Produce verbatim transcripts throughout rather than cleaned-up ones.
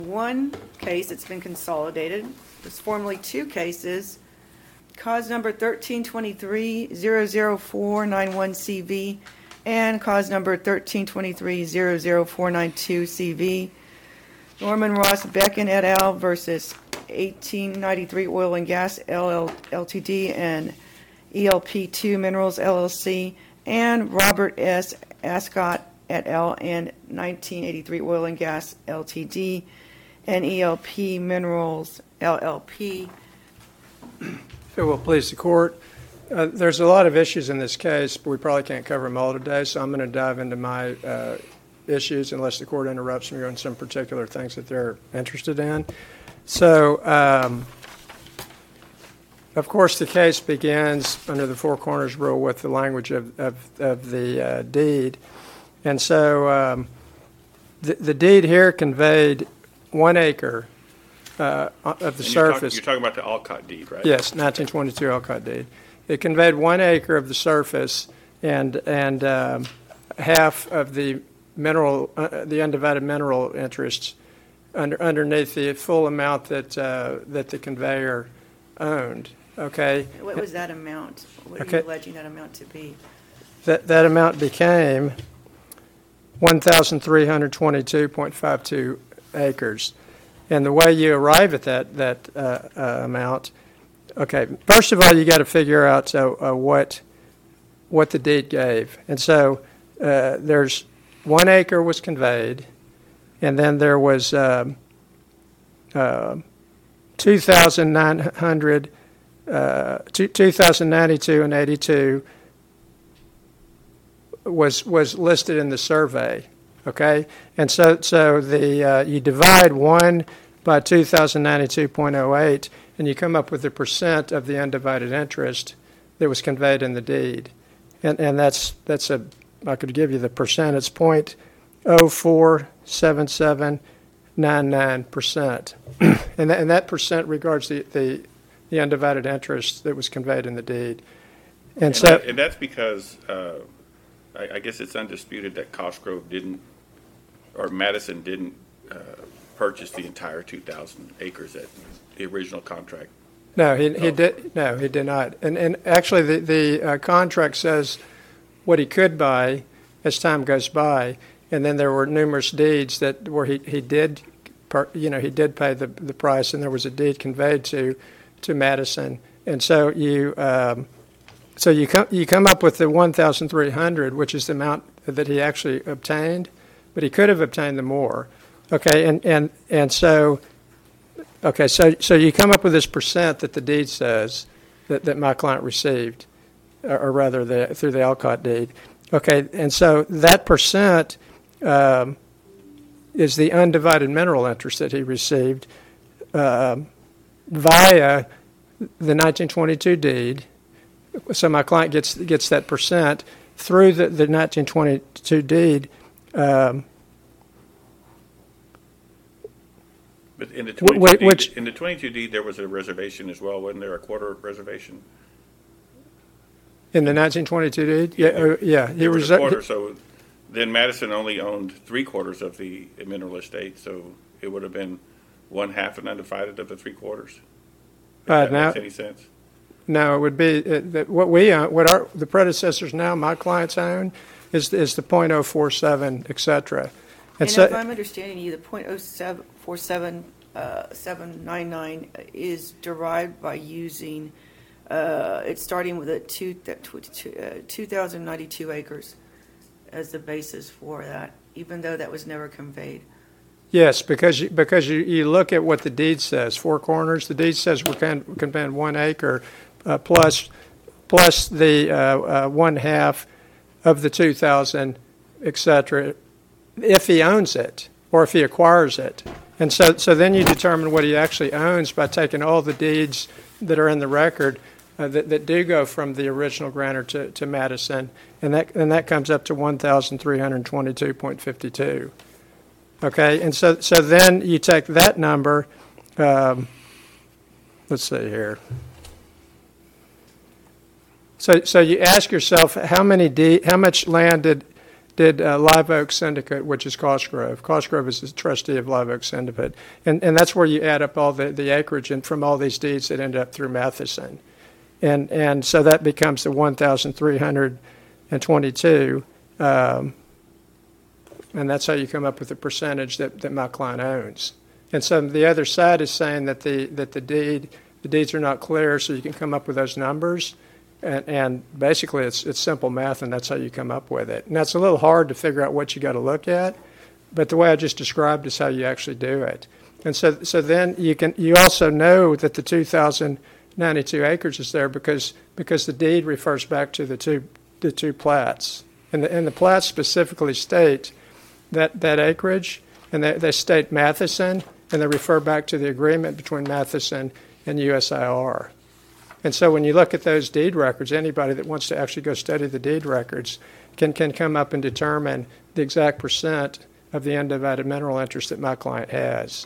One case that's been consolidated. There's formerly two cases. Cause number thirteen twenty-three zero zero four nine one C V and cause number thirteen twenty-three zero zero four nine two C V. Norman Ross Becken et al. Versus eighteen ninety-three Oil and Gas L L Ltd. and E L P two Minerals L L C, and Robert S. Ascott et al. And nineteen eighty-three Oil and Gas Ltd. and E L P Minerals L L P. If it will please the court, uh, there's a lot of issues in this case, but we probably can't cover them all today, so I'm going to dive into my uh, issues unless the court interrupts me on some particular things that they're interested in. So, um, of course, the case begins under the Four Corners Rule with the language of, of, of the uh, deed. And so um, the, the deed here conveyed one acre uh, of the And you're surface. Talk, you're talking about the Alcott deed, right? Yes, nineteen twenty-two Alcott deed. It conveyed one acre of the surface and and um, half of the mineral, uh, the undivided mineral interests under, underneath the full amount that uh, that the conveyor owned. Okay. What was that amount? What are Okay. you alleging that amount to be? That that amount became one thousand three hundred twenty-two point five two acres. And the way you arrive at that that uh, uh, amount, okay, first of all, you got to figure out uh, uh, what what the deed gave. And so uh, there's one acre was conveyed, and then there was um, uh, two thousand nine hundred, uh, two thousand ninety-two and eighty-two was was listed in the survey. Okay, and so so the uh, you divide one by two thousand ninety-two point oh eight, and you come up with the percent of the undivided interest that was conveyed in the deed, and and that's that's a I could give you the percent. It's point oh four seven seven nine nine percent, and that, and that percent regards the, the the undivided interest that was conveyed in the deed, and, And, so that, and that's because uh, I, I guess it's undisputed that Cosgrove didn't, or Madison didn't uh, purchase the entire two thousand acres at the original contract. No, he, he Oh. did. No, he did not. And and actually, the the uh, contract says what he could buy as time goes by. And then there were numerous deeds that where he he did, per, you know, he did pay the the price, and there was a deed conveyed to to Madison. And so you um, so you come you come up with the one thousand three hundred, which is the amount that he actually obtained, but he could have obtained the more. Okay, and and and so. Okay, so so you come up with this percent that the deed says that, that my client received, or, or rather the, through the Alcott deed. Okay, and so that percent um, is the undivided mineral interest that he received uh, via the nineteen twenty-two deed. So my client gets gets that percent through the, the nineteen twenty-two deed. Um, But in the twenty-two Wh- deed, which- in the twenty-two deed, there was a reservation as well, wasn't there? A quarter reservation. In the nineteen twenty-two deed? Yeah, uh, yeah. He There was was, a quarter, so then Madison only owned three quarters of the mineral estate, so it would have been one half and undivided of the three quarters. If Uh, that now- makes any sense. No, it would be uh, that what we own, what our the predecessors now, my clients own, is is the point oh four seven, et cetera. And so, if I'm understanding you, the point oh seven four seven seven nine nine is derived by using, uh, it's starting with a two, that tw- two, uh, two thousand ninety-two acres as the basis for that, even though that was never conveyed. yes, because you, because you, you look at what the deed says, Four Corners. The deed says we're con- conveying one acre uh, plus plus the uh, uh, one half of the two thousand, et cetera, if he owns it or if he acquires it. And so, so then you determine what he actually owns by taking all the deeds that are in the record uh, that, that do go from the original grantor to, to Madison, and that and that comes up to one thousand three hundred twenty-two point five two. Okay, and so so then you take that number. Um, let's see here. So so you ask yourself how many de- how much land did did uh, Live Oak Syndicate, which is Cosgrove. Cosgrove is the trustee of Live Oak Syndicate. And, and that's where you add up all the, the acreage and from all these deeds that end up through Matheson. And, and so that becomes the one thousand three hundred twenty-two. Um, and that's how you come up with the percentage that, that my client owns. And so the other side is saying that the, that the deed, the deeds are not clear, so you can come up with those numbers. And, and basically, it's it's simple math, and that's how you come up with it. And that's a little hard to figure out what you got to look at, but the way I just described is how you actually do it. And so so then you can you also know that the two thousand ninety-two acres is there because because the deed refers back to the two the two plats, and the and the plats specifically state that that acreage, and they, they state Matheson, and they refer back to the agreement between Matheson and U S I R. And so when you look at those deed records, anybody that wants to actually go study the deed records can, can come up and determine the exact percent of the undivided mineral interest that my client has.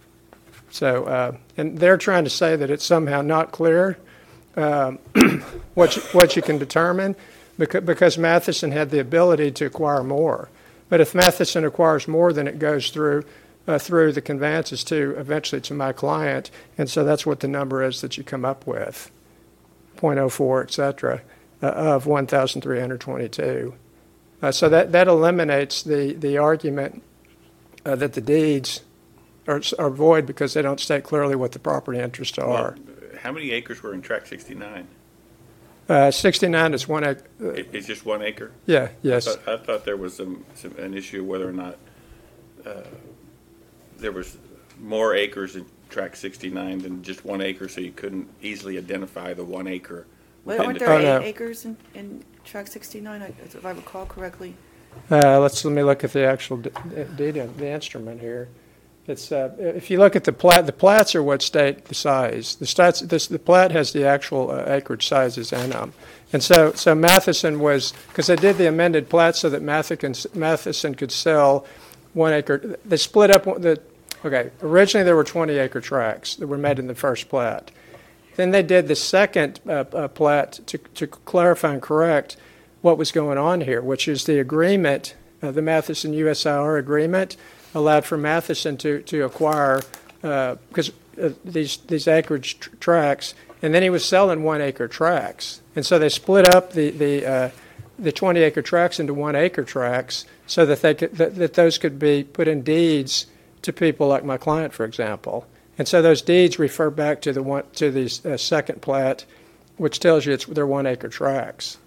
So, uh, and they're trying to say that it's somehow not clear um, what, you, what you can determine because, because Matheson had the ability to acquire more. But if Matheson acquires more, then it goes through uh, through the conveyances to eventually to my client. And so that's what the number is that you come up with. zero point zero four, et cetera, uh, of one thousand three hundred twenty-two. Uh, so that, that eliminates the, the argument uh, that the deeds are, are void because they don't state clearly what the property interests are. Well, how many acres were in tract sixty-nine? Uh, sixty-nine is one acre. Uh, It, it's just one acre? yeah, yes. I thought, I thought there was some, some, an issue whether or not uh, there was more acres in tract sixty-nine than just one acre, so you couldn't easily identify the one acre. Well, within aren't the there Oh, no. eight acres in, in tract sixty-nine, I- if I recall correctly? Uh, let's let me look at the actual d- data, the instrument here. It's uh, if you look at the plat, the plats are what state the size. The stats, this, the plat has the actual uh, acreage sizes in them, and so so Matheson was because they did the amended plat so that Matheson Matheson could sell one acre. They split up the. Okay, originally there were twenty acre tracts that were made in the first plat. Then they did the second uh, uh, plat to to clarify and correct what was going on here, which is the agreement, uh, the Matheson U S I R agreement, allowed for Matheson to to acquire because uh, uh, these these acreage tr- tracts, and then he was selling one acre tracts, and so they split up the the uh, the twenty acre tracts into one acre tracts so that they could that, that those could be put in deeds to people like my client, for example, and so those deeds refer back to the one to the uh, second plat, which tells you it's they're one acre tracts.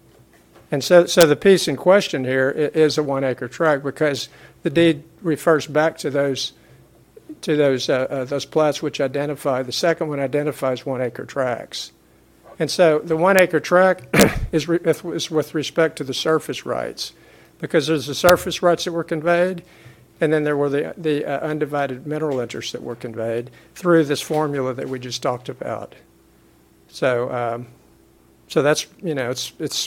And so, so the piece in question here is a one-acre tract because the deed refers back to those to those uh, uh, those plats which identify. The second one identifies one-acre tracts, and so the one-acre tract is, re, is with respect to the surface rights, because there's the surface rights that were conveyed, and then there were the the uh, undivided mineral interests that were conveyed through this formula that we just talked about. So, um, so that's you know it's it's.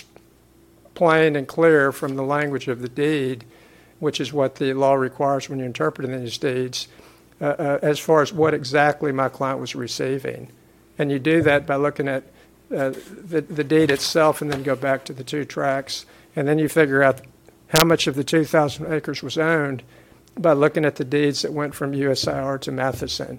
plain and clear from the language of the deed, which is what the law requires when you're interpreting these deeds, uh, uh, as far as what exactly my client was receiving. And you do that by looking at uh, the, the deed itself and then go back to the two tracts, and then you figure out how much of the two thousand acres was owned by looking at the deeds that went from U S I R to Matheson.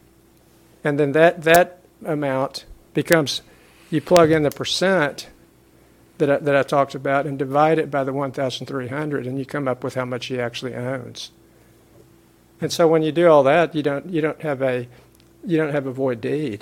And then that, that amount becomes, you plug in the percent that I, that I talked about and divide it by the one thousand three hundred, and you come up with how much he actually owns. And so when you do all that, you don't you don't have a you don't have a void deed.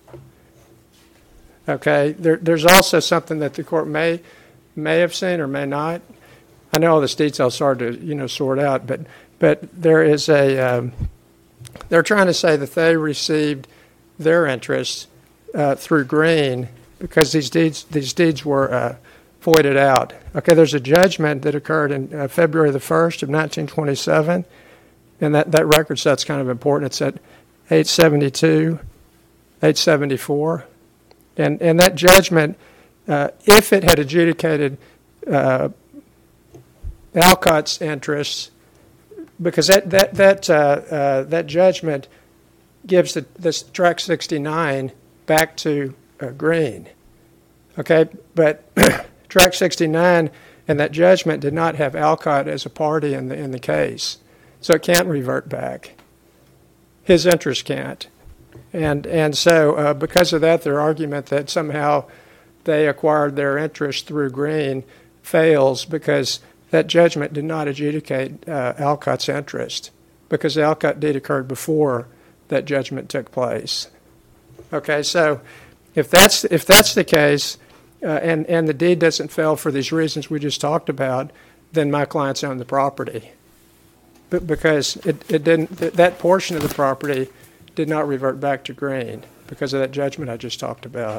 Okay. There, there's also something that the court may may have seen or may not. I know all this details hard to you know sort out, but but there is a um, they're trying to say that they received their interest uh, through Green, because these deeds these deeds were uh, voided out. Okay, there's a judgment that occurred in uh, February the first of nineteen twenty-seven, and that, that record set's kind of important. It's at eight seventy-two, eight seventy-four, and and that judgment, uh, if it had adjudicated uh, Alcott's interests, because that that that uh, uh, that judgment gives the this tract sixty-nine back to Uh, Green. Okay, but tract sixty-nine And that judgment did not have Alcott as a party in the, in the case. So it can't revert back. His interest can't. And, and so uh, because of that, their argument that somehow they acquired their interest through Green fails because that judgment did not adjudicate uh, Alcott's interest, because the Alcott deed occurred before that judgment took place. Okay, so if that's if that's the case, uh, and and the deed doesn't fail for these reasons we just talked about, then my clients own the property, but because it, it didn't th- that portion of the property did not revert back to Green because of that judgment I just talked about.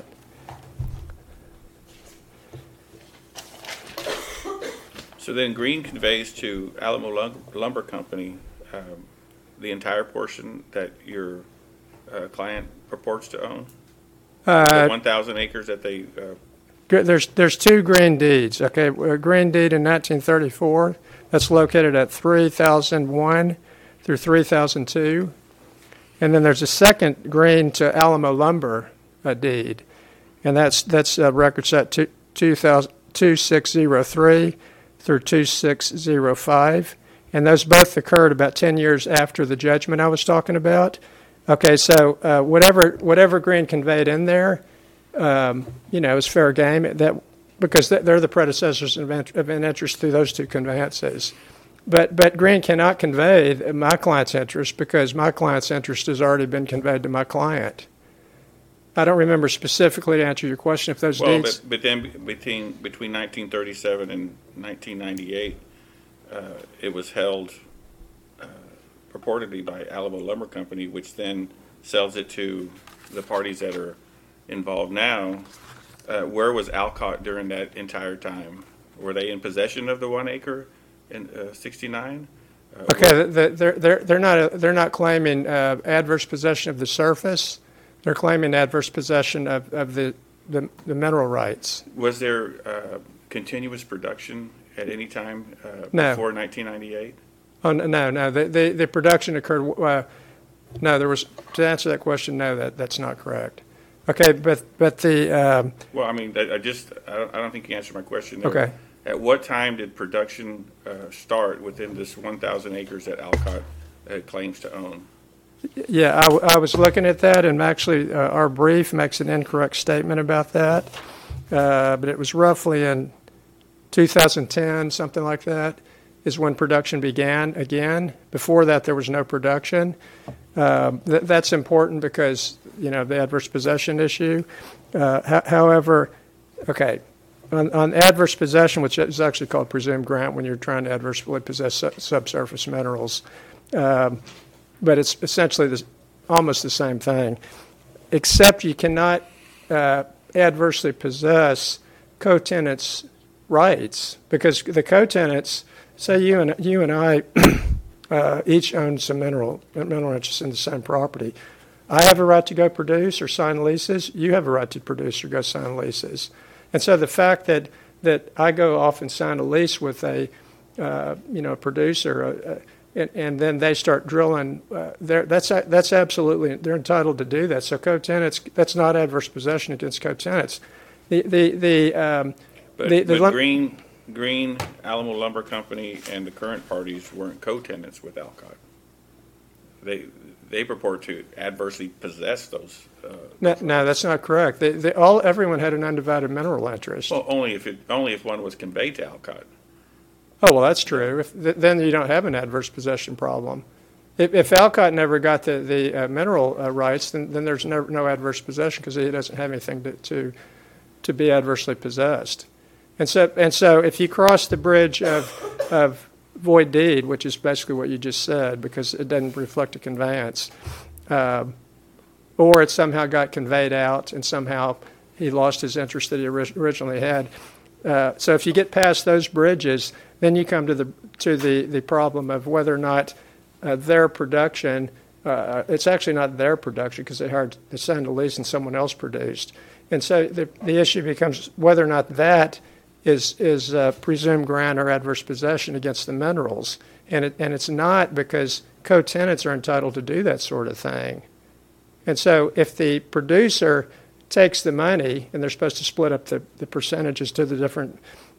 So then Green conveys to Alamo Lum- Lumber Company um, the entire portion that your uh, client purports to own? Uh, The one thousand acres that they, uh, Gr- There's there's two Green deeds. Okay, a Green deed in nineteen thirty-four that's located at three thousand one through three thousand two, and then there's a second Green to Alamo Lumber uh, deed, and that's that's uh, record set two, two thousand, two six oh three through two six oh five, and those both occurred about ten years after the judgment I was talking about. Okay, so uh, whatever whatever Green conveyed in there, um, you know, is fair game. That because they're the predecessors of an interest through those two conveyances. But but Green cannot convey my client's interest because my client's interest has already been conveyed to my client. I don't remember specifically to answer your question if those well, deeds. but, but then between, between nineteen thirty-seven and nineteen ninety-eight, uh, it was held uh, purportedly by Alamo Lumber Company, which then sells it to the parties that are involved now. Uh, where was Alcott during that entire time? Were they in possession of the one acre in uh, sixty-nine? Uh, Okay, the, they're they're they're not they're not claiming uh, adverse possession of the surface. They're claiming adverse possession of, of the, the the mineral rights. Was there uh, continuous production at any time uh, No. before nineteen ninety-eight? Oh no, no, no. The the, the production occurred. Uh, no, there was to answer that question. No, that that's not correct. Okay, but but the um, Well, I mean, I I just, I don't, I don't think you answered my question there. Okay. At what time did production uh, start within this one thousand acres that Alcott uh, claims to own? yeah, I, w- I was looking at that, and actually, uh, our brief makes an incorrect statement about that. Uh, but it was roughly in two thousand ten, something like that, is when production began again. Before that, there was no production. Um, th- that's important because, you know, the adverse possession issue. Uh, ho- however, okay, on, on adverse possession, which is actually called presumed grant when you're trying to adversely possess su- subsurface minerals, um, but it's essentially this, almost the same thing, except you cannot uh, adversely possess co-tenants' rights because the co-tenants, say you and you and I uh, each own some mineral mineral interests in the same property. I have a right to go produce or sign leases. You have a right to produce or go sign leases. And so the fact that, that I go off and sign a lease with a uh, you know producer, uh, and, and then they start drilling, uh, that's that's absolutely they're entitled to do that. So co-tenants, that's not adverse possession against co-tenants. The the the um, But, the, the but lum- Green, Green, Alamo Lumber Company, and the current parties weren't co-tenants with Alcott. They they purport to adversely possess those. Uh, No, no, that's not correct. They, they, all, everyone had an undivided mineral interest. well, only if it only if one was conveyed to Alcott. Oh, well, that's true. If, th- then you don't have an adverse possession problem. If, if Alcott never got the, the uh, mineral uh, rights, then, then there's no, no adverse possession because he doesn't have anything to, to, to be adversely possessed. And so, and so if you cross the bridge of, of void deed, which is basically what you just said, because it doesn't reflect a conveyance, uh, or it somehow got conveyed out and somehow he lost his interest that he ori- originally had. Uh, so if you get past those bridges, then you come to the to the, the problem of whether or not uh, their production, uh, it's actually not their production because they hired, they signed a lease and someone else produced. And so the, the issue becomes whether or not that is is uh, presumed grant or adverse possession against the minerals. And it, and it's not because co-tenants are entitled to do that sort of thing. And so if the producer takes the money, and they're supposed to split up the, the percentages to the different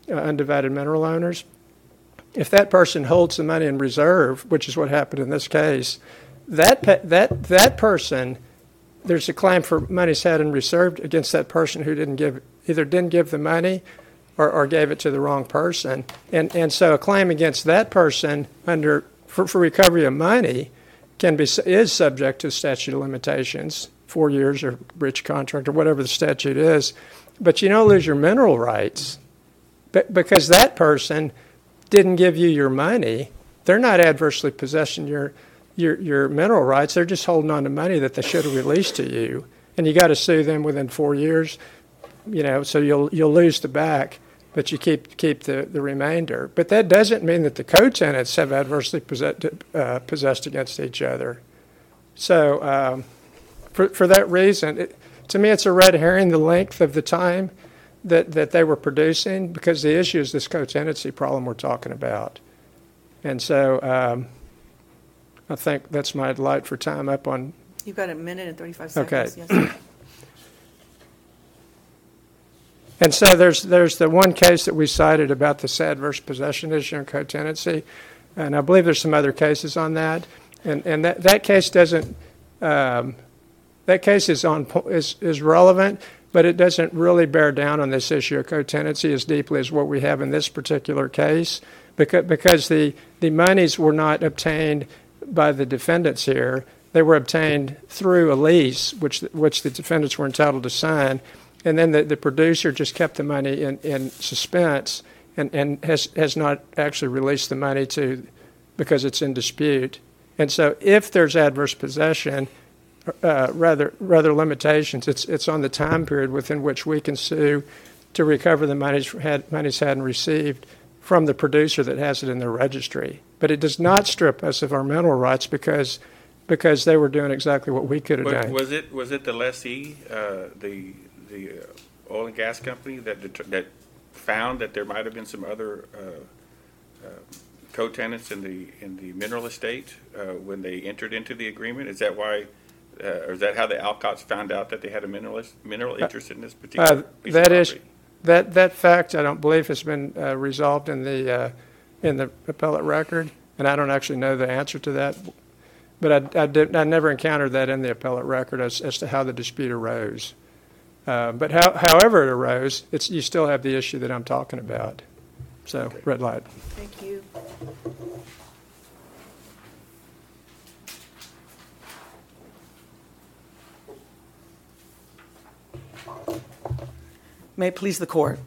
uh, undivided mineral owners. If that person holds the money in reserve, which is what happened in this case, that that that person, there's a claim for monies held in reserve against that person who didn't give either didn't give the money or, or gave it to the wrong person, and and so a claim against that person under for, for recovery of money can be is subject to statute of limitations, four years or breach of contract or whatever the statute is, but you don't lose your mineral rights, but because that person didn't give you your money. They're not adversely possessing your your your mineral rights. They're just holding on to money that they should have released to you, and you got to sue them within four years. You know, so you'll you'll lose the back, but you keep keep the, the remainder. But that doesn't mean that the co-tenants have adversely possessed, uh, possessed against each other. So um, for for that reason, it, to me, it's a red herring, the length of the time that, that they were producing, because the issue is this co-tenancy problem we're talking about. And so um, I think that's my light for time up on. You've got a minute and thirty-five Okay. seconds. Yes. And so there's there's the one case that we cited about this adverse possession issue and co-tenancy, and I believe there's some other cases on that. And and that, that case doesn't um, that case is on is is relevant, but it doesn't really bear down on this issue of co-tenancy as deeply as what we have in this particular case, because because the the monies were not obtained by the defendants here. They were obtained through a lease, which which the defendants were entitled to sign. And then the, the producer just kept the money in, in suspense and, and has, has not actually released the money to because it's in dispute. And so if there's adverse possession, uh, rather rather limitations, it's it's on the time period within which we can sue to recover the monies had monies hadn't received from the producer that has it in their registry. But it does not strip us of our mineral rights because because they were doing exactly what we could have Was, done. was it was it the lessee, uh, the the uh, oil and gas company that det- that found that there might have been some other uh, uh, co-tenants in the in the mineral estate uh, when they entered into the agreement? Is that why, uh, or is that how the Alcotts found out that they had a mineral mineral interest in this particular Uh, piece that of is property? that that fact I don't believe has been uh, resolved in the uh, in the appellate record, and I don't actually know the answer to that. But I, I, did, I never encountered that in the appellate record as, as to how the dispute arose. Uh, but how, however it arose, it's, you still have the issue that I'm talking about. So, Okay. red light. Thank you. May it please the court.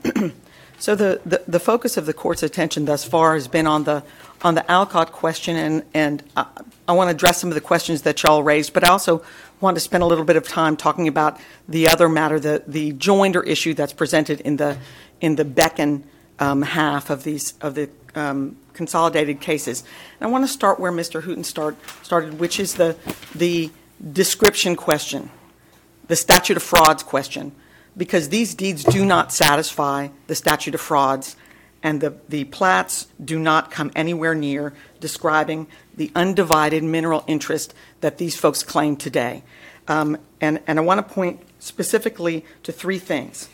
So the, the, the focus of the court's attention thus far has been on the on the Alcott question, and, and I, I want to address some of the questions that y'all raised, but I also want to spend a little bit of time talking about the other matter, the, the joinder issue that's presented in the in the Becken um, half of these of the um, consolidated cases. And I want to start where Mister Hooten start, started, which is the the description question, the statute of frauds question, because these deeds do not satisfy the statute of frauds, and the, the plats do not come anywhere near describing the undivided mineral interest that these folks claim today. Um, and, and I want to point specifically to three things.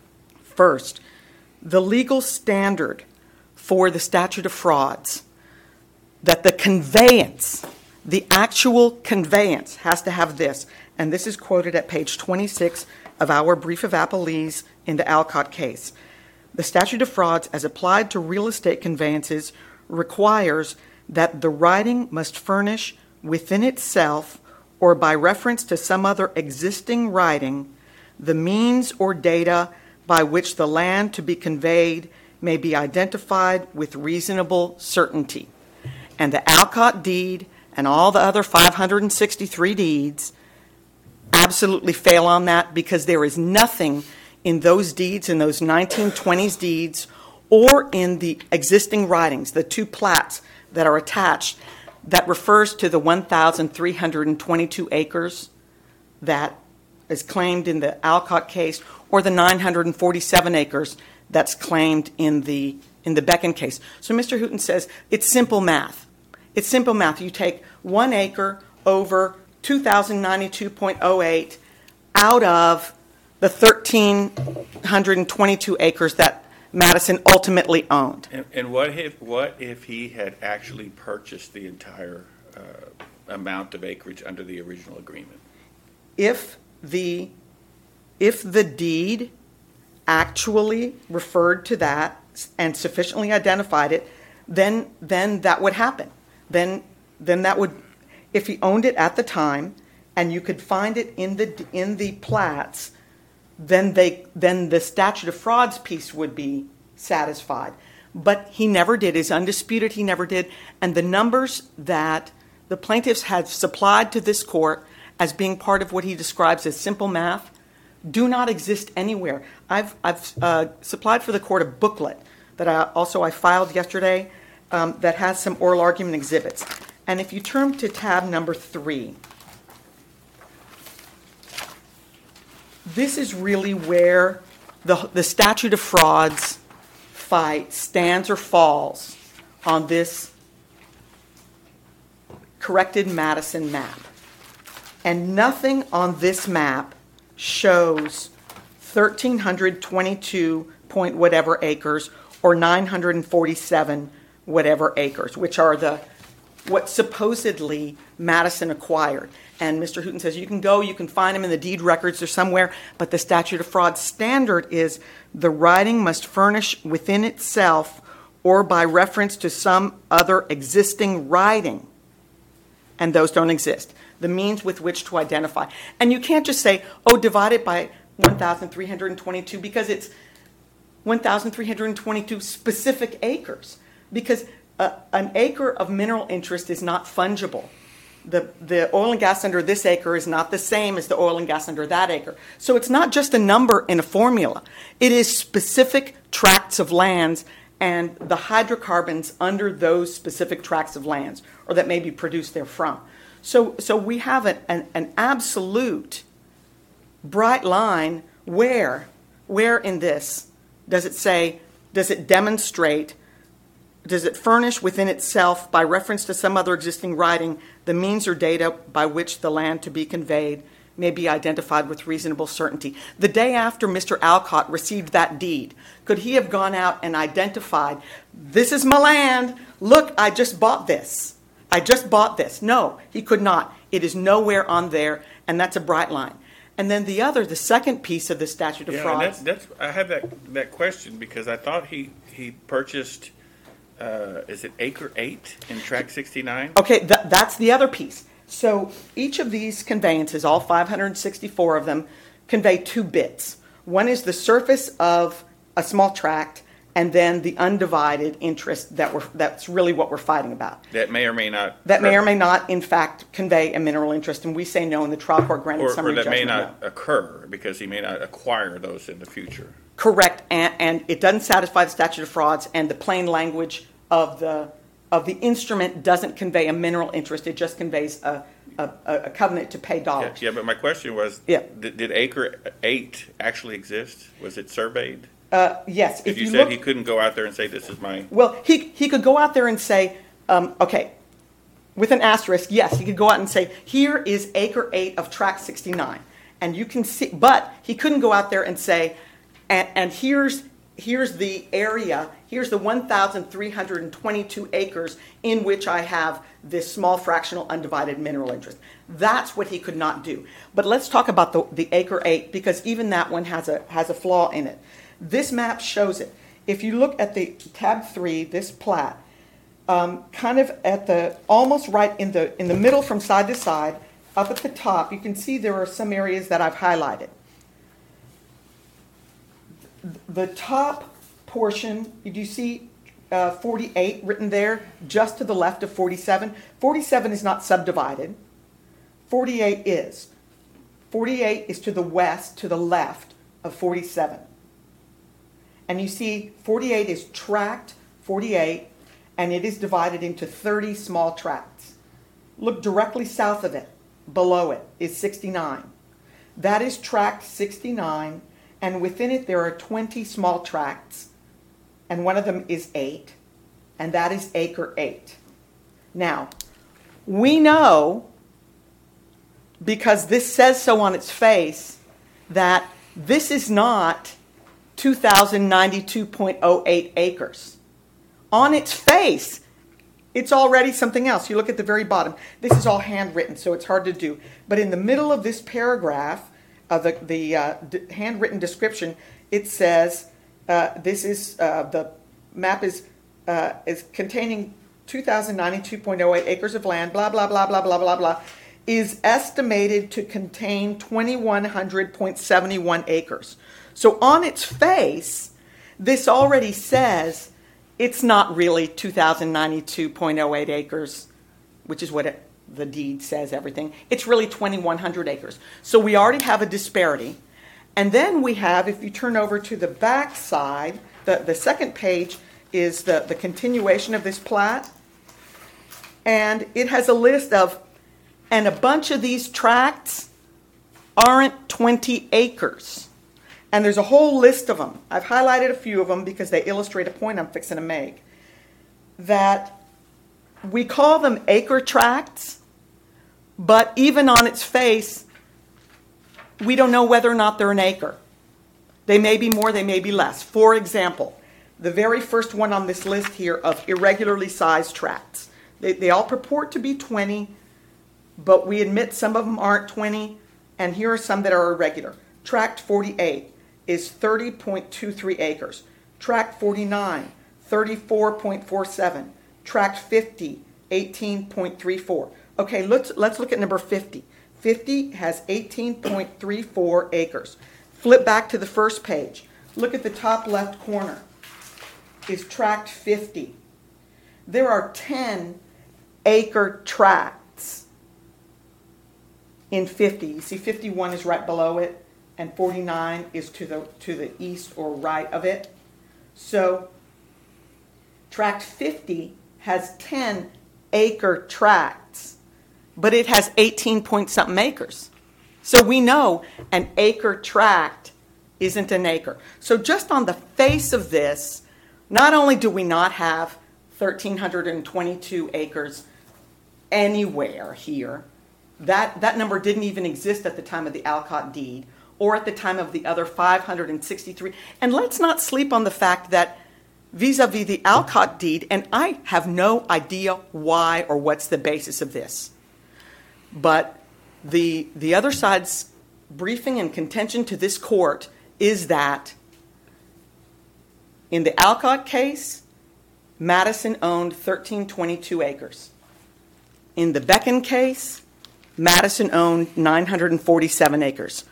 First, the legal standard for the statute of frauds, that the conveyance, the actual conveyance has to have this, and this is quoted at page twenty-six of our brief of appellees in the Alcott case. The statute of frauds, as applied to real estate conveyances, requires that the writing must furnish within itself or by reference to some other existing writing the means or data by which the land to be conveyed may be identified with reasonable certainty. And the Alcott deed and all the other five hundred sixty-three deeds absolutely fail on that, because there is nothing in those deeds, in those nineteen twenties deeds, or in the existing writings, the two plats that are attached, that refers to the one thousand three hundred twenty-two acres that is claimed in the Alcott case, or the nine hundred forty-seven acres that's claimed in the in the Becken case. So Mister Hooten says it's simple math. It's simple math. You take one acre over two thousand ninety-two point oh eight out of the one thousand three hundred twenty-two acres that Madison ultimately owned. And, and what if, what if he had actually purchased the entire uh, amount of acreage under the original agreement? If the, if the deed actually referred to that and sufficiently identified it, then, then that would happen. Then, then that would, if he owned it at the time and you could find it in the, in the plats, then they, then the statute of frauds piece would be satisfied. But he never did. It's undisputed he never did. And the numbers that the plaintiffs had supplied to this court as being part of what he describes as simple math do not exist anywhere. I've, I've uh, supplied for the court a booklet that I also I filed yesterday um, that has some oral argument exhibits. And if you turn to tab number three, this is really where the, the statute of frauds fight stands or falls on this corrected Madison map. And nothing on this map shows one thousand three hundred twenty-two point whatever acres or nine hundred forty-seven whatever acres, which are the what supposedly Madison acquired. And Mister Hooton says you can go, you can find them in the deed records or somewhere, but the statute of frauds standard is the writing must furnish within itself or by reference to some other existing writing. And those don't exist. The means with which to identify. And you can't just say, oh, divide it by one thousand three hundred twenty-two because it's one thousand three hundred twenty-two specific acres. Because uh, an acre of mineral interest is not fungible. The, the oil and gas under this acre is not the same as the oil and gas under that acre. So it's not just a number in a formula. It is specific tracts of lands and the hydrocarbons under those specific tracts of lands or that may be produced therefrom. So, so we have an, an, an absolute bright line where, where in this does it say, does it demonstrate, does it furnish within itself by reference to some other existing writing the means or data by which the land to be conveyed may be identified with reasonable certainty. The day after Mister Alcott received that deed, could he have gone out and identified, this is my land, look, I just bought this. I just bought this. No, he could not. It is nowhere on there, and that's a bright line. And then the other, the second piece of the statute of Yeah, and frauds. that's, that's, I have that, that question because I thought he, he purchased, uh, is it acre eight in tract sixty-nine? Okay, th- that's the other piece. So each of these conveyances, all five hundred sixty-four of them, convey two bits. One is the surface of a small tract, and then the undivided interest that we're, that's really what we're fighting about. That may or may not. That may or may not, in fact, convey a mineral interest, and we say no, and the trial court granted Or, or summary that judgment. may not no. occur because he may not acquire those in the future. Correct, and, and it doesn't satisfy the statute of frauds, and the plain language of the of the instrument doesn't convey a mineral interest. It just conveys a, a, a covenant to pay Yeah, dollars. yeah, but my question was, Yeah. did, did acre eight actually exist? Was it surveyed? Uh, yes, If if you, you said look, he couldn't go out there and say, this is my, well, he he could go out there and say, um, okay, with an asterisk, yes, he could go out and say, here is acre eight of tract sixty-nine, and you can see, but he couldn't go out there and say, and, and here's here's the area, here's the one thousand three hundred twenty-two acres in which I have this small fractional undivided mineral interest. That's what he could not do. But let's talk about the, the acre eight, because even that one has a has a flaw in it. This map shows it. If you look at the tab three, this plat, um, kind of at the almost right in the in the middle from side to side, up at the top, you can see there are some areas that I've highlighted. The top portion, do you see uh, forty-eight written there, just to the left of forty-seven? forty-seven is not subdivided. forty-eight is. forty-eight is to the west, to the left of forty-seven. And you see forty-eight is tract forty-eight, and it is divided into thirty small tracts. Look directly south of it, below it, is sixty-nine. That is tract sixty-nine. And within it, there are twenty small tracts, and one of them is eight, and that is acre eight. Now, we know, because this says so on its face, that this is not two thousand ninety-two point oh eight acres. On its face, it's already something else. You look at the very bottom. This is all handwritten, so it's hard to do. But in the middle of this paragraph, of the, the uh, d- handwritten description, it says uh, this is uh, the map is uh, is containing two thousand ninety-two point oh eight acres of land. Blah blah blah blah blah blah blah. Is estimated to contain twenty-one hundred point seven one acres. So on its face, this already says it's not really two thousand ninety-two point oh eight acres, which is what it, the deed says, everything. It's really twenty-one hundred acres. So we already have a disparity. And then we have, if you turn over to the back side, the, the second page is the, the continuation of this plat. And it has a list of, and a bunch of these tracts aren't twenty acres. And there's a whole list of them. I've highlighted a few of them because they illustrate a point I'm fixing to make. That we call them acre tracts, but even on its face, we don't know whether or not they're an acre. They may be more, they may be less. For example, the very first one on this list here of irregularly sized tracts. They, they all purport to be twenty, but we admit some of them aren't twenty, and here are some that are irregular. Tract forty-eight is thirty point two three acres. Tract forty-nine, thirty-four point four seven. Tract fifty, eighteen point three four. Okay, let's, let's look at number fifty. fifty has eighteen point three four acres. Flip back to the first page. Look at the top left corner. Is tract fifty. There are ten acre tracts in fifty. You see fifty-one is right below it, and forty-nine is to the to the east or right of it. So tract fifty has ten acre tracts, but it has eighteen point something acres. So we know an acre tract isn't an acre. So just on the face of this, not only do we not have one thousand three hundred twenty-two acres anywhere here, that, that number didn't even exist at the time of the Alcott deed or at the time of the other five hundred sixty-three. And let's not sleep on the fact that vis-a-vis the Alcott deed, and I have no idea why or what's the basis of this, but the, the other side's briefing and contention to this court is that in the Alcott case, Madison owned one thousand three hundred twenty-two acres. In the Becken case, Madison owned nine hundred forty-seven acres.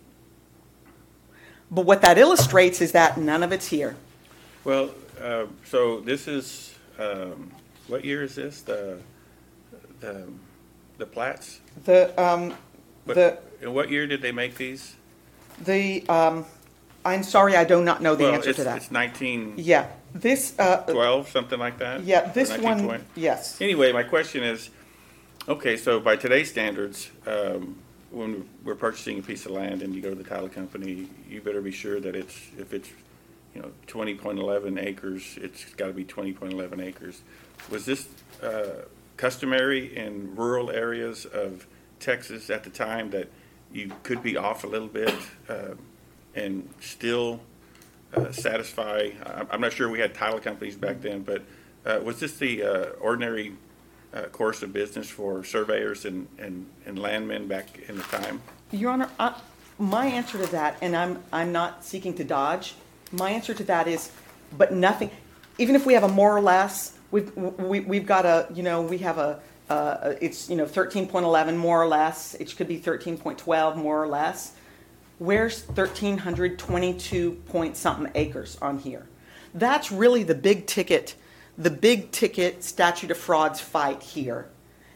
But what that illustrates is that none of it's here. Well, uh, so this is, um, what year is this? The, the, the plats? The, um, What, the, in what year did they make these? the, um, I'm sorry, I do not know the Well, answer it's, to that. it's nineteen Yeah, this, uh, twelve, something like that? yeah, Or this one, nineteen twenty? yes. Anyway, my question is, okay, so by today's standards, um, when we're purchasing a piece of land and you go to the title company, you better be sure that it's, if it's, you know, twenty point eleven acres, it's got to be twenty point eleven acres. Was this uh, customary in rural areas of Texas at the time that you could be off a little bit uh, and still uh, satisfy? I- I'm not sure we had title companies back then, but uh, was this the uh, ordinary uh, course of business for surveyors and, and, and landmen back in the time? Your Honor, I, my answer to that, and I'm, I'm not seeking to dodge, my answer to that is, but nothing, even if we have a more or less, we've, we, we've got a, you know, we have a, uh, it's, you know, thirteen point eleven more or less, it could be thirteen point twelve more or less. Where's one thousand three hundred twenty-two point something acres on here? That's really the big ticket, the big ticket statute of frauds fight here.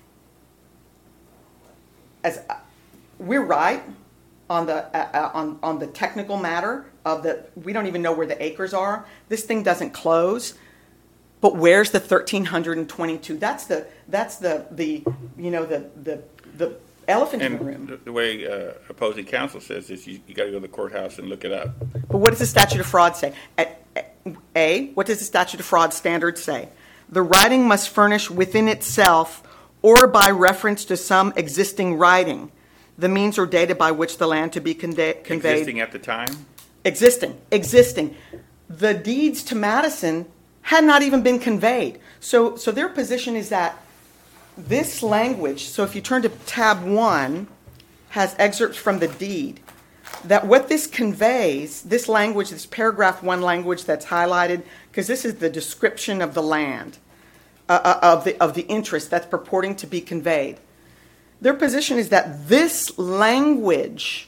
As uh, we're right on the uh, uh, on on the technical matter of the, we don't even know where the acres are. This thing doesn't close, but where's the one thousand three hundred twenty-two? That's the that's the the you know the the the elephant in the And room. the, the way uh, opposing counsel says is you, you got to go to the courthouse and look it up. But what does the statute of fraud say? A, A, what does the statute of fraud standard say? The writing must furnish within itself or by reference to some existing writing the means or data by which the land to be conde- conveyed. Existing at the time? Existing, existing. The deeds to Madison had not even been conveyed. So, so their position is that this language, so if you turn to tab one, has excerpts from the deed, that what this conveys, this language, this paragraph one language that's highlighted, because this is the description of the land, uh, of the of the interest that's purporting to be conveyed. Their position is that this language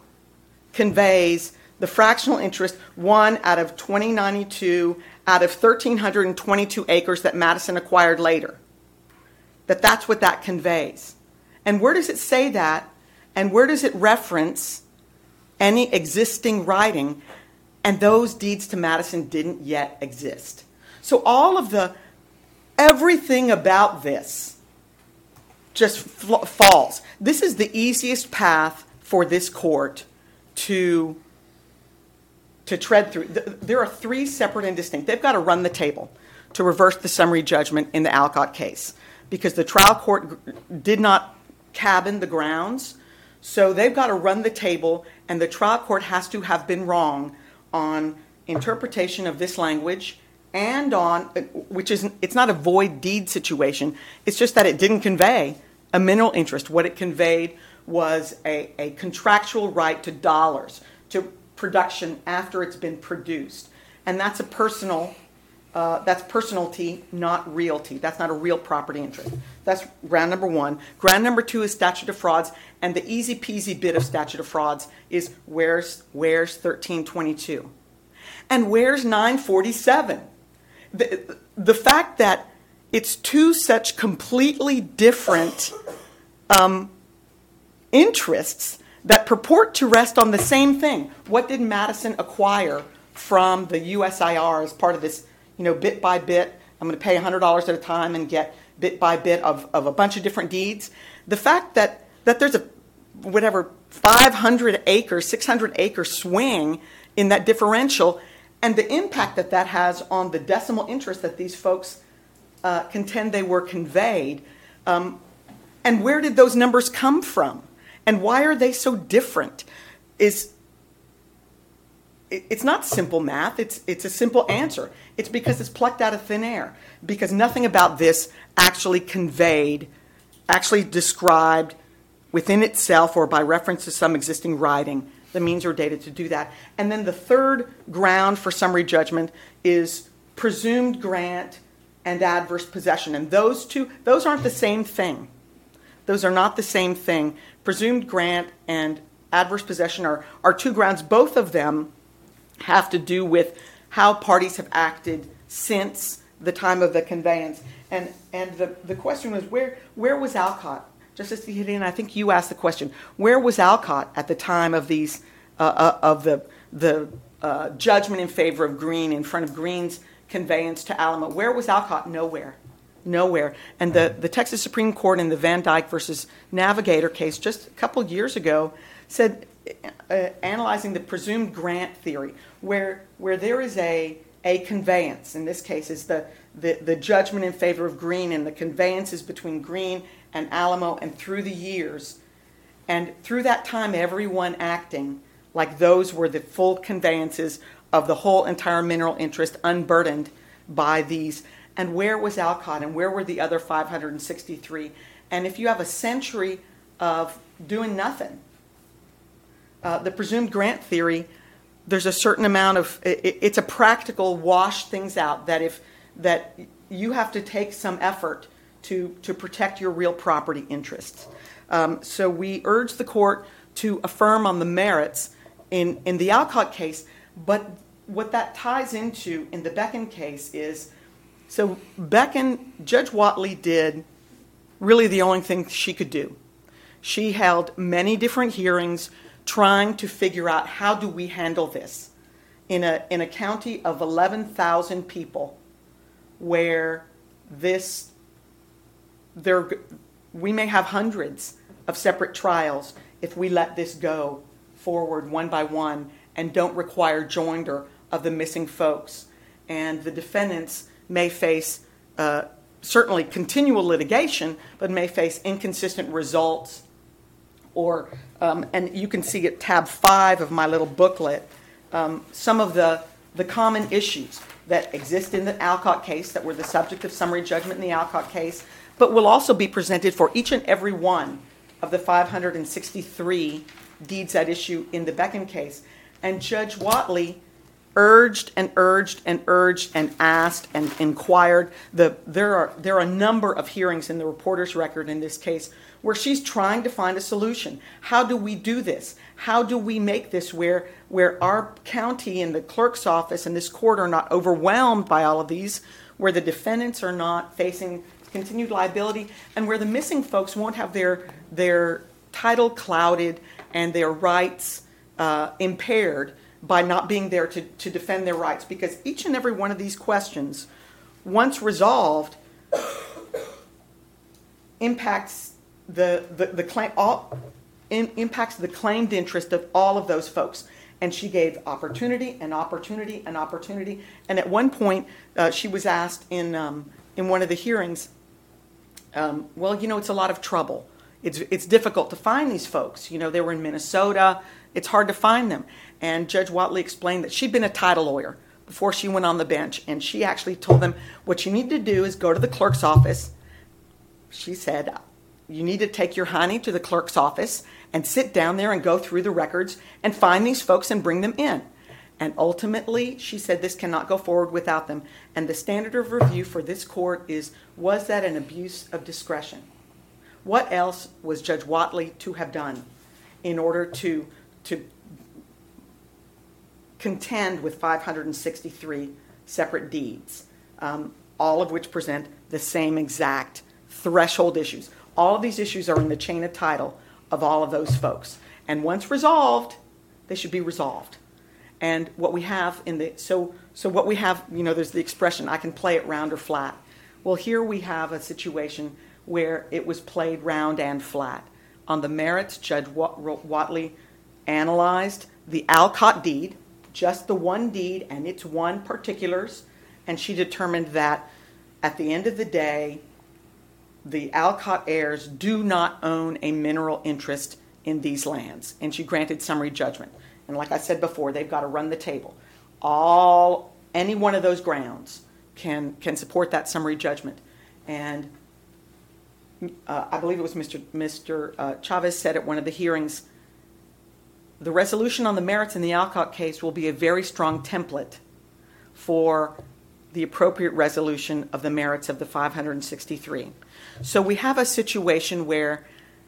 conveys the fractional interest, one out of twenty ninety-two out of one thousand three hundred twenty-two acres that Madison acquired later. That that's what that conveys. And where does it say that? And where does it reference any existing writing? And those deeds to Madison didn't yet exist. So all of the, everything about this just fl- falls. This is the easiest path for this court to, to tread through. There are three separate and distinct. They've got to run the table to reverse the summary judgment in the Alcott case because the trial court did not cabin the grounds. So they've got to run the table, and the trial court has to have been wrong on interpretation of this language and on, which is, it's not a void deed situation. It's just that it didn't convey a mineral interest. What it conveyed was a, a contractual right to dollars, to production after it's been produced. And that's a personal, uh, that's personality, not realty. That's not a real property interest. That's ground number one. Ground number two is statute of frauds, and the easy peasy bit of statute of frauds is where's, where's thirteen twenty-two? And where's nine forty-seven? The, the fact that it's two such completely different um, interests that purport to rest on the same thing. What did Madison acquire from the U S I R as part of this, you know, bit by bit? I'm going to pay one hundred dollars at a time and get bit by bit of, of a bunch of different deeds. The fact that, that there's a, whatever, five hundred acre, six hundred acre swing in that differential, and the impact that that has on the decimal interest that these folks uh, contend they were conveyed, um, and where did those numbers come from? And why are they so different? Is it, it's not simple math. It's it's a simple answer. It's because it's plucked out of thin air. Because nothing about this actually conveyed, actually described within itself or by reference to some existing writing the means or data to do that. And then the third ground for summary judgment is presumed grant and adverse possession. And those two, those aren't the same thing. Those are not the same thing. Presumed grant and adverse possession are, are two grounds. Both of them have to do with how parties have acted since the time of the conveyance. And and the, the question was, where where was Alcott? Justice Gideon, I think you asked the question. Where was Alcott at the time of these uh, uh, of the the uh, judgment in favor of Green in front of Green's conveyance to Alamo? Where was Alcott? Nowhere. Nowhere. And the, the Texas Supreme Court in the Van Dyke versus Navigator case just a couple years ago said, uh, analyzing the presumed grant theory, where where there is a a conveyance, in this case is the, the, the judgment in favor of Green, and the conveyance is between Green and Alamo, and through the years, and through that time, everyone acting like those were the full conveyances of the whole entire mineral interest, unburdened by these. And where was Alcott, and where were the other five hundred sixty-three? And if you have a century of doing nothing, uh, the presumed grant theory, there's a certain amount of, it, it's a practical wash things out, that if that you have to take some effort to, to protect your real property interests. Um, so we urge the court to affirm on the merits in, in the Alcott case, but what that ties into in the Becken case is, so Becken, Judge Whatley did really the only thing she could do. She held many different hearings trying to figure out, how do we handle this in a in a county of eleven thousand people, where this there we may have hundreds of separate trials if we let this go forward one by one and don't require joinder of the missing folks. And the defendants may face uh, certainly continual litigation, but may face inconsistent results. Or, um, and you can see at tab five of my little booklet, um, some of the, the common issues that exist in the Alcott case that were the subject of summary judgment in the Alcott case, but will also be presented for each and every one of the five hundred sixty-three deeds at issue in the Beckon case. And Judge Whatley urged and urged and urged and asked and inquired. The, there are there are a number of hearings in the reporter's record in this case where she's trying to find a solution. How do we do this? How do we make this where where our county and the clerk's office and this court are not overwhelmed by all of these, where the defendants are not facing continued liability, and where the missing folks won't have their their title clouded and their rights uh, impaired by not being there to, to defend their rights. Because each and every one of these questions, once resolved, impacts the the, the claim all in, impacts the claimed interest of all of those folks. And she gave opportunity and opportunity and opportunity. And at one point, uh, she was asked in um, in one of the hearings, um, well, you know, it's a lot of trouble. It's it's difficult to find these folks. You know, they were in Minnesota. It's hard to find them. And Judge Whatley explained that she'd been a title lawyer before she went on the bench. And she actually told them, what you need to do is go to the clerk's office. She said, you need to take your honey to the clerk's office and sit down there and go through the records and find these folks and bring them in. And ultimately, she said this cannot go forward without them. And the standard of review for this court is, was that an abuse of discretion? What else was Judge Whatley to have done in order to, to contend with five hundred sixty-three separate deeds, um, all of which present the same exact threshold issues? All of these issues are in the chain of title of all of those folks. And once resolved, they should be resolved. And what we have in the, so so what we have, you know, there's the expression, I can play it round or flat. Well, here we have a situation where it was played round and flat. On the merits, Judge Whatley analyzed the Alcott deed, just the one deed and its one particulars, and she determined that at the end of the day, the Alcott heirs do not own a mineral interest in these lands. And she granted summary judgment. And like I said before, they've got to run the table. All, any one of those grounds can, can support that summary judgment. And uh, I believe it was Mister Mister Uh, Chavez said at one of the hearings, the resolution on the merits in the Alcott case will be a very strong template for the appropriate resolution of the merits of the five hundred sixty-three. So we have a situation where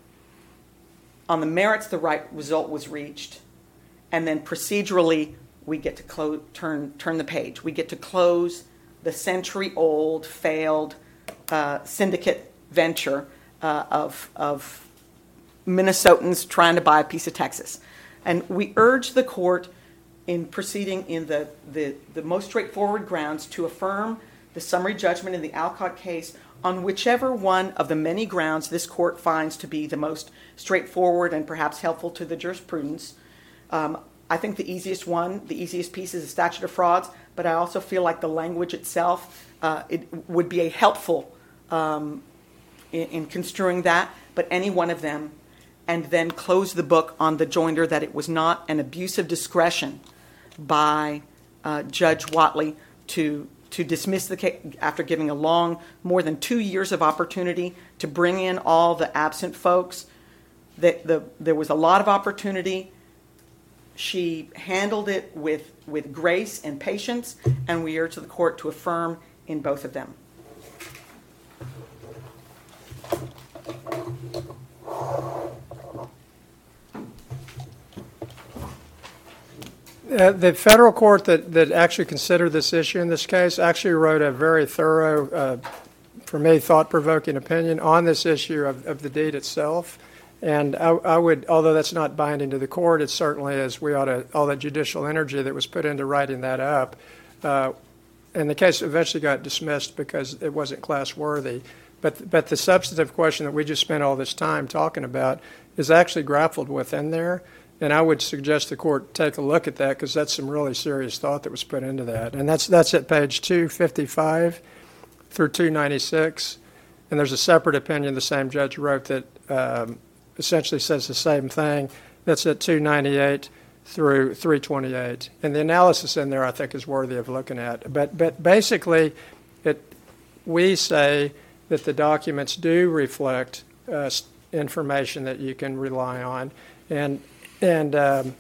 on the merits the right result was reached, and then procedurally we get to close, turn, turn the page. We get to close the century-old, failed uh, syndicate venture uh, of, of Minnesotans trying to buy a piece of Texas. And we urge the court in proceeding in the, the, the most straightforward grounds to affirm the summary judgment in the Alcott case on whichever one of the many grounds this court finds to be the most straightforward and perhaps helpful to the jurisprudence. Um, I think the easiest one, the easiest piece is the statute of frauds, but I also feel like the language itself, uh, it would be a helpful um, in, in construing that, but any one of them, and then close the book on the joinder that it was not an abuse of discretion by uh, Judge Whatley to to dismiss the case after giving a long, more than two years of opportunity to bring in all the absent folks. That the, there was a lot of opportunity. She handled it with, with grace and patience, and we urge the court to affirm in both of them. Uh, the federal court that, that actually considered this issue in this case actually wrote a very thorough, uh, for me, thought-provoking opinion on this issue of, of the deed itself. And I, I would, although that's not binding to the court, it certainly is. We ought to, all the judicial energy that was put into writing that up. Uh, and the case eventually got dismissed because it wasn't class-worthy. But, but the substantive question that we just spent all this time talking about is actually grappled with in there. And I would suggest the court take a look at that because that's some really serious thought that was put into that. And that's that's at page two fifty-five through two ninety-six. And there's a separate opinion the same judge wrote that um, essentially says the same thing. That's at two ninety-eight through three twenty-eight. And the analysis in there, I think, is worthy of looking at. But, but basically, it, we say that the documents do reflect uh, information that you can rely on. And, and, um,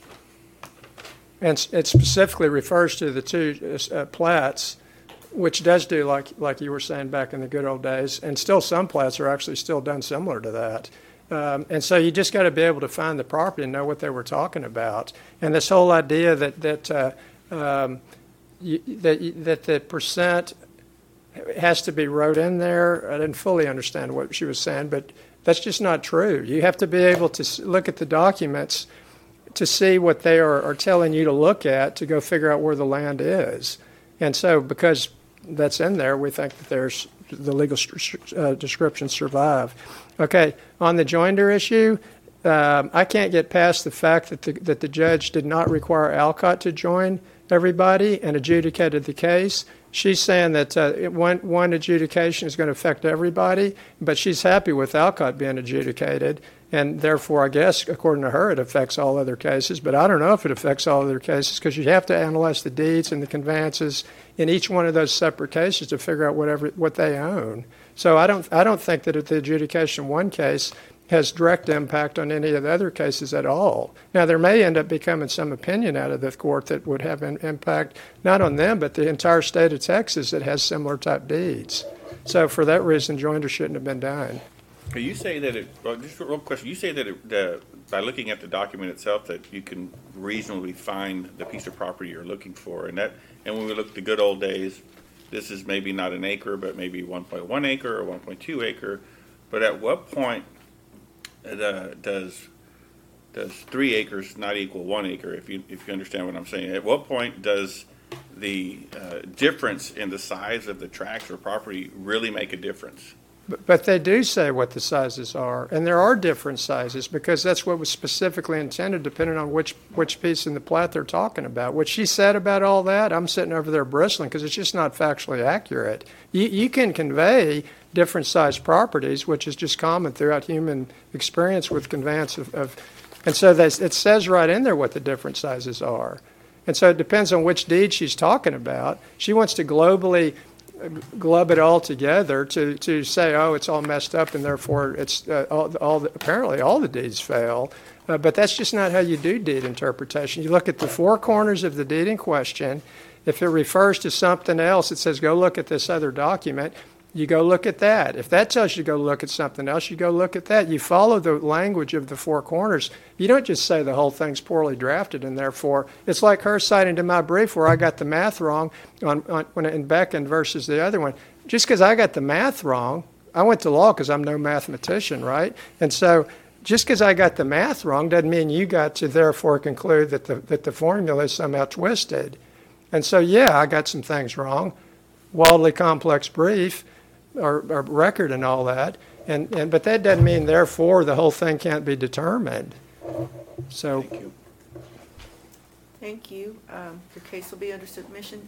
and it specifically refers to the two uh, plats, which does do, like, like you were saying back in the good old days. And still some plats are actually still done similar to that. Um, and so you just got to be able to find the property and know what they were talking about. And this whole idea that that uh, um, you, that you, that the percent has to be wrote in there, I didn't fully understand what she was saying, but that's just not true. You have to be able to look at the documents to see what they are, are telling you to look at to go figure out where the land is. And so because that's in there, we think that there's the legal uh, descriptions survive. Okay, on the joinder issue, um, I can't get past the fact that the, that the judge did not require Alcott to join everybody and adjudicated the case. She's saying that uh, it, one, one adjudication is going to affect everybody, but she's happy with Alcott being adjudicated, and therefore, I guess, according to her, it affects all other cases. But I don't know if it affects all other cases because you have to analyze the deeds and the conveyances in each one of those separate cases to figure out whatever what they own. So I don't I don't think that the adjudication one case has direct impact on any of the other cases at all. Now, there may end up becoming some opinion out of the court that would have an impact not on them, but the entire state of Texas that has similar type deeds. So for that reason, joinder shouldn't have been done. You say that it, well, just a real question, you say that it, the, by looking at the document itself that you can reasonably find the piece of property you're looking for. And that, and when we look at the good old days, this is maybe not an acre, but maybe one point one acre or one point two acre. But at what point uh, does does three acres not equal one acre, if you if you understand what I'm saying? At what point does the uh, difference in the size of the tracts or property really make a difference? But, but they do say what the sizes are, and there are different sizes because that's what was specifically intended depending on which, which piece in the plat they're talking about. What she said about all that, I'm sitting over there bristling because it's just not factually accurate. You, you can convey different sized properties, which is just common throughout human experience with conveyance of, of and so they, it says right in there what the different sizes are. And so it depends on which deed she's talking about. She wants to globally glub it all together to, to say, oh, it's all messed up and therefore it's uh, all, all the, apparently all the deeds fail. Uh, but that's just not how you do deed interpretation. You look at the four corners of the deed in question. If it refers to something else, it says go look at this other document. You go look at that. If that tells you to go look at something else, you go look at that. You follow the language of the four corners. You don't just say the whole thing's poorly drafted and therefore it's like her citing to my brief where I got the math wrong on, on when in Becken versus the other one. Just because I got the math wrong, I went to law because I'm no mathematician, right? And so just because I got the math wrong doesn't mean you got to therefore conclude that the that the formula is somehow twisted. And so yeah, I got some things wrong. Wildly complex brief. Or, or record and all that, and, and but that doesn't mean therefore the whole thing can't be determined. So, Thank you. Thank you. Um, Your case will be under submission.